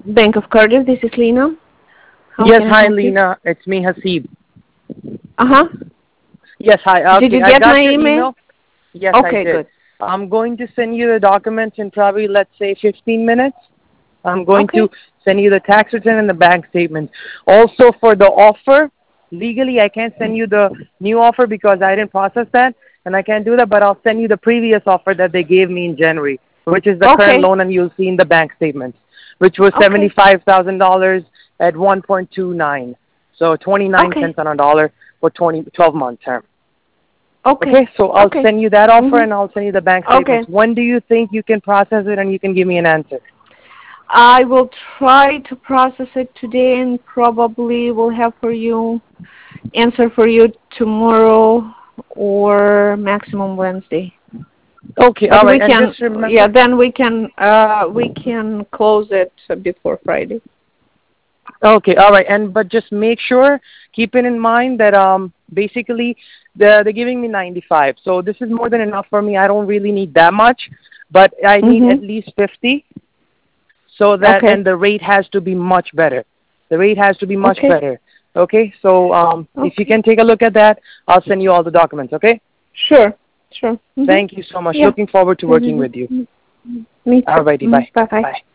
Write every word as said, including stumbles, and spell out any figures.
Bank of Cardiff. This is Lena. How Yes, can I hi help you? Lena. It's me, Hasib. Uh huh. Yes, hi. Did Okay, you I get my got your email? email. Yes, I Okay, did. good. I'm going to send you the documents in probably, let's say, fifteen minutes. I'm going to Okay. send you the tax return and the bank statement. Also, for the offer, legally, I can't send you the new offer because I didn't process that, and I can't do that, but I'll send you the previous offer that they gave me in January, which is the current Okay. loan, and you'll see in the bank statements, which was Okay. seventy-five thousand dollars at one point two nine. So twenty-nine Okay. cents on a dollar for twenty, twelve-month term. Okay. Okay, so I'll Okay. send you that offer, Mhm. and I'll send you the bank Okay. statements. When do you think you can process it and you can give me an answer? I will try to process it today, and probably will have for you answer for you tomorrow or maximum Wednesday. Okay, But all we right, and can, just yeah, remember. then we can, uh, we can close it before Friday. Okay, all right, and but just make sure, keep it in mind that um basically they're they're giving me ninety-five, so this is more than enough for me. I don't really need that much, but I need at Mhm. least fifty, so that Okay. and the rate has to be much better. The rate has to be much Okay. better. Okay, so um if you Okay. can take a look at that, I'll send you all the documents. Okay, Sure. Sure. Mhm. thank you so much. Yeah. Looking forward to working Mhm. with you. Mhm. Me too. Alrighty, Mhm. bye. Bye bye. Bye.